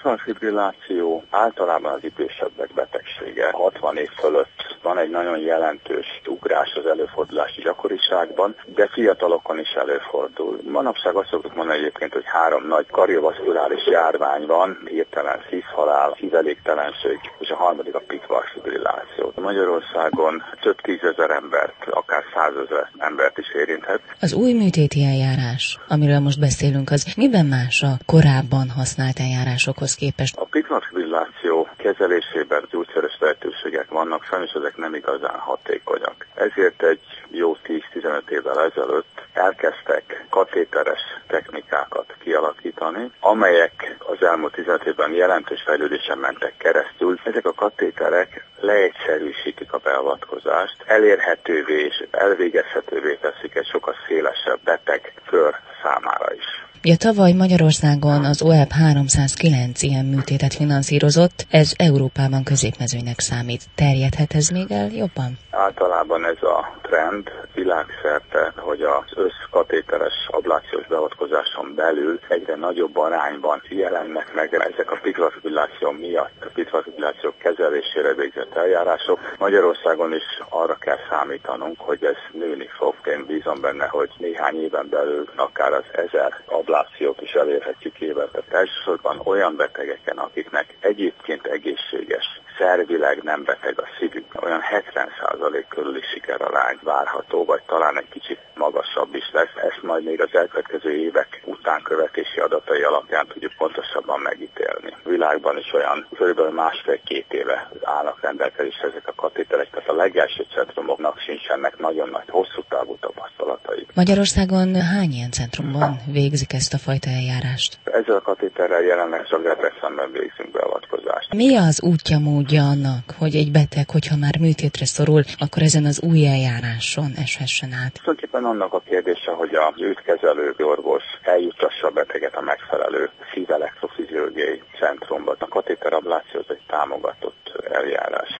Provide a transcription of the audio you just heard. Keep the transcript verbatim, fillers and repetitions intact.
pitvanfibrilláció általában az idősebbek betegsége. hatvan év fölött van egy nagyon jelentős ugrás az előfordulási gyakoriságban, de fiatalokon is előfordul. Manapság azt szoktuk mondani egyébként, hogy három nagy kardiovaszkuláris járvány van, hirtelen szívhalál, szívelégtelenség, és a harmadik a pitvanfibrilláció. Magyarországon több tízezer embert, akár százezer embert is érinthet. Az új műtéti eljárás, amiről most beszélünk, az miben más a korábban használt eljárásokhoz képest? A pitvanfibrilláció kezelésében gyógyszeres lehetőségek vannak, sajnos ezek nem igazán hatékonyak. Ezért egy jó tíz-tizenöt évvel ezelőtt elkezdtek katéteres technikákat kialakítani, amelyek az elmúlt tizenöt évben jelentős fejlődésen mentek keresztül. Ezek a katéterek leegyszerűsítik a beavatkozást, elérhetővé és elvégezhetővé teszik egy sokkal szélesebb betegkör számára is. Ja, tavaly Magyarországon az o e pé háromszázkilenc ilyen műtétet finanszírozott, ez Európában középmezőnynek számít. Terjedhet ez még el jobban? Általában ez a trend világszerte, hogy az összkatéteres ablációs beavatkozáson belül egyre nagyobb arányban jelennek meg ezek a pitvanfibrilláció miatt, a pitvanfibrilláció kezelésére végzett eljárások. Magyarországon is arra kell számítanunk, hogy ez nőni fog. Én bízom benne, hogy néhány éven belül akár az ezer ablációt is elérhetjük évente. Elsősorban olyan betegeken, akiknek egyébként egészséges, szervileg nem beteg a szívük, olyan hetven százalék körüli sikerarány várható, vagy talán egy kicsit magasabb is lesz. Ezt majd még az elkövetkező évek utánkövetési adatai alapján tudjuk pontosabban megítélni. A világban is olyan kb. másfél-két éve állnak rendelkezésre ezek a katéterek, tehát a legelső centrumoknak sincsenek nagyon nagy, hosszú távú tapasztalatai. Magyarországon hány ilyen centrumban végzik ezt a fajta eljárást? Ezzel a katéterrel jelenleg csak Debrecenben végzünk beavatkozást. Mi az útja, módja annak, hogy egy beteg, hogyha már műtétre szorul, akkor ezen az új eljáráson eshessen át? Tulajdonképpen annak a kérdése, hogy a őt kezelő orvos eljutassa a beteget a megfelelő szívelektrofiziológiai centrumba. A katéterabláció az egy támogatott eljárás.